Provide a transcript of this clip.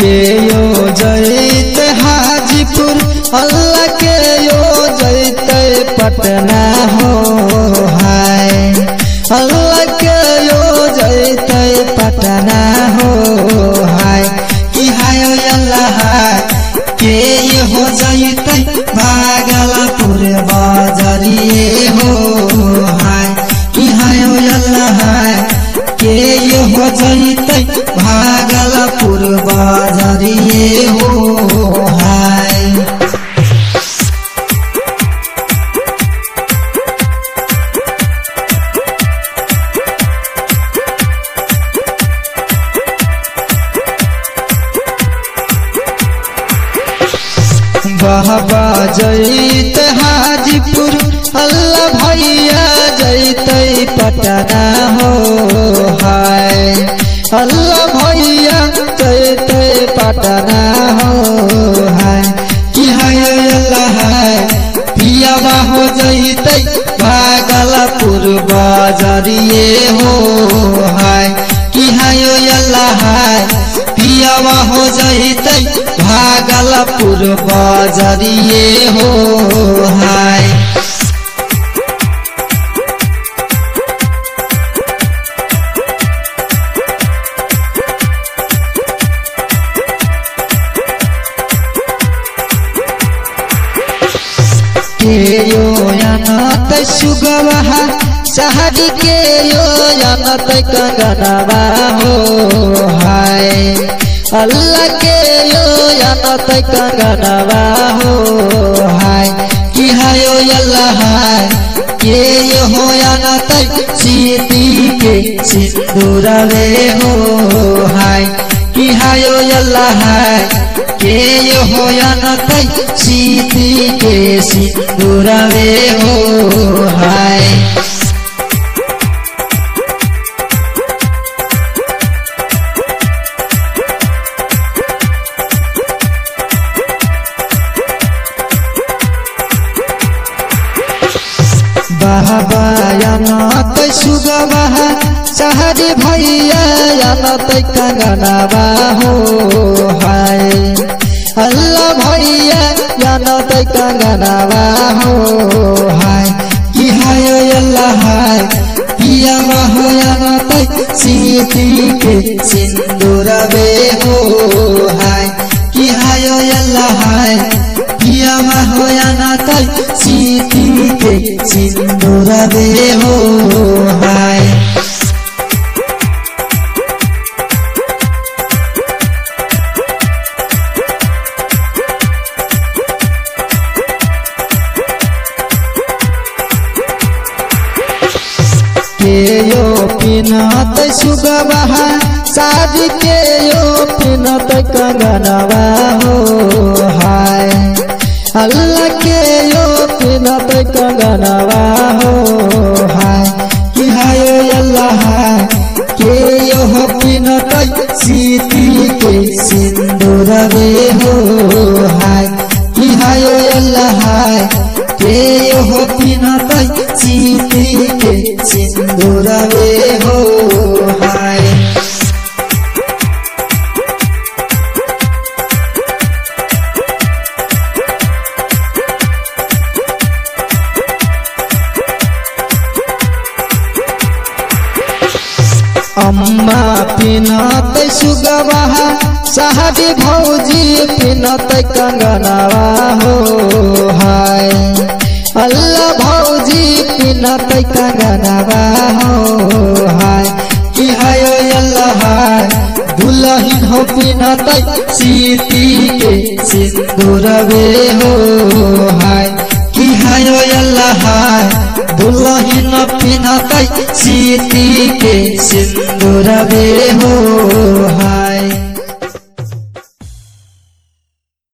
के यो जैत हाजीपुर अल्लाह के यो जैत पटना हो हाय अल्लाह के यो जैत पटना हो हाय कि हाय अल्लाह के हो जैत भागलपुर बाजरिए हो हाय कि हाय अल्लाह के हो जैत भागलपुर बाजरिए हो हाय बाबा जैत हाजीपुर अल्लाह भैया जैत पटना हो हाय अल्लाह भैया जैत पटना हो हाय कि हाय अल्लाह पियावा हो जैत भागलपुर बाजरिए हो हाय कि हाय अल्लाह पियावा हो जैत भागलपुर बाजरिए हो हाय के यो यानत सुगवा शहरी के यो यानत कंगनवा हो हाय अल्लाह के यो यानत कंगनवा हो हाय कि हाय अल्लाह के यो हो यानत सीती के सिंदूरवे हो हाय कि हाय अल्लाह के यो हो यानत सीती के सिंदूरवे हो हाय बाबा यानत सुगवा शहरी भैया यानत कंगनवा हो हाय अल्लाह भैया यानत कंगनवा हो हाय कि हाय अल्लाह पियावा हो यानत सीती के सिंदूरवे हो हाय कि हाय अल्लाह पियावा हो यानत सीती के सिंदूरवे हो हाय के यो पिनत सुगवा शादी के यो पिनत कंगनवा हो हाय अल्लाह के यो पिनत कंगनवा हो हाय कि हाय अल्लाह के यो पिनत सीती के सिंदूरवे हो हाय कि हाय अल्लाह के यो पिनत सीती के सिंदूरवे हो हाय अम्मा पिनत सुगवा शहरी भौजी पिनत कंगनवा हो हाय अल्लाह भौजी पिनत कंगनवा हो हाय कि हाय अल्लाह दुल्हन हो पिनत सीती के सिंदूरवे हो हाय कि हाय अल्लाह दुल्हन पिनत सीती के सिंदूरवे हो हाय